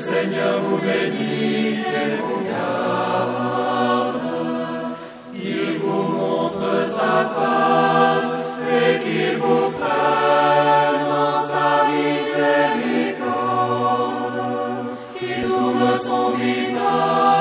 Seigneur vous bénisse et vous garde, qu'il vous montre sa face et qu'il vous prenne en sa miséricorde, qu'il tourne son visage